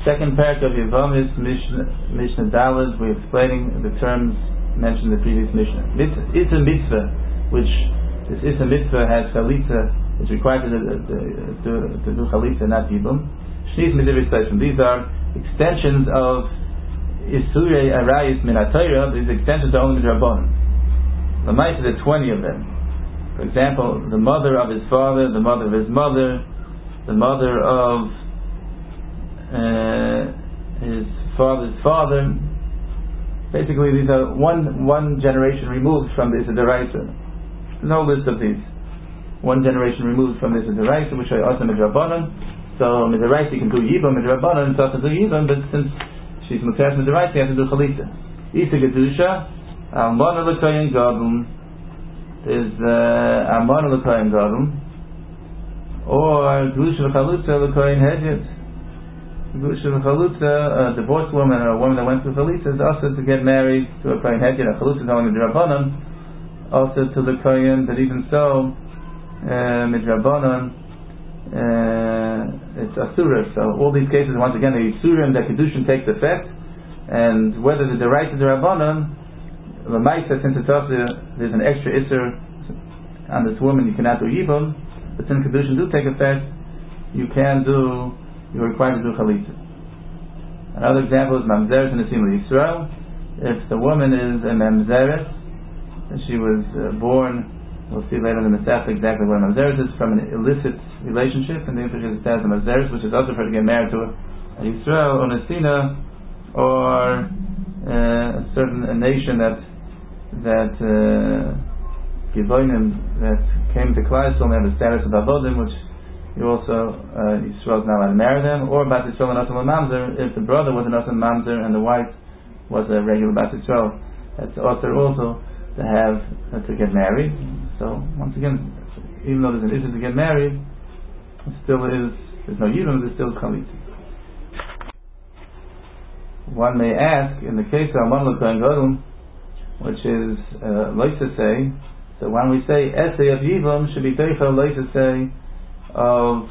Second parak of Yevamis, Mishnah Daled, we're explaining the terms mentioned in the previous Mishnah. It's a mitzvah, which this is a mitzvah has chalitza, is required to do chalitza, not yibum. Shnis mitzvah. These are extensions of Isurei Arayis min HaTorah. These extensions are only midrabanan. The mice are 20 of them. For example, the mother of his father, the mother of his mother, the mother of his father's father. Basically, these are one generation removed from the Deraisa. There's no list of these. One generation removed from the Deraisa, which are also midrabanan. So Midrabanan you can do Yibam, Midrabanan it's also do Yibam, but since she's Mutaras Midrabanan you have to do Chalitza. Isa Gedusha, Almana L'Koyen Gadol, is Almana L'Koyen Gadol, or Gedusha L'Chalutza L'Koyen Hedjet. Gedusha L'Chalutza, a divorced woman or a woman that went through Chalitza is also to get married to a Koyen Hedjet. A Chalutza is only Midrabanan, also to the Koyen, but even so, Midrabanan, it's Asura. So all these cases, once again, the Isurim, the Kedushin takes effect, and whether the right is the Rabbanon, the Maisa, since it's also, there's an extra Isur on this woman, you cannot do Yibum, but since Kedushin do take effect, you're required to do Chalitza. Another example is Mamzeres in the Simul Yisrael. If the woman is a Mamzeres, and she was born, we'll see later in the Masech exactly what a Mamzeres is, from an illicit relationship, and the implication is a Mamzeres, which is also for her to get married to a Yisrael, or Nesina, or a nation that Givonim that came to Klal Yisrael and have the status of Avodim, which you also Yisrael is not allowed to marry them, or Bat Yisrael and Asam Mamzer, if the brother was an Asam Mamzer and the wife was a regular Bat Yisrael, that's also to have to get married. So once again, even though there's an issue to get married, it still is, there's no Yidum, there's still Chalitza. One may ask, in the case of Alman L'Kohen Gadol, which is Loisa say, so when we say essay of Yibum, should be Teichel Loisa say of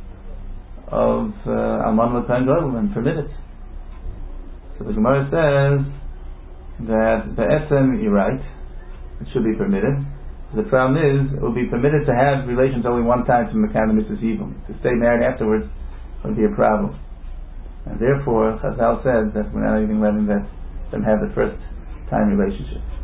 Alman L'Kohen Gadol and permit it. So the Gemara says that the Etzem, you're right, it should be permitted. The problem is, it will be permitted to have relations only one time to Mekan and Mrs. Yibum. To stay married afterwards would be a problem. And therefore, Chazal said that we're not even letting them have the first time relationship.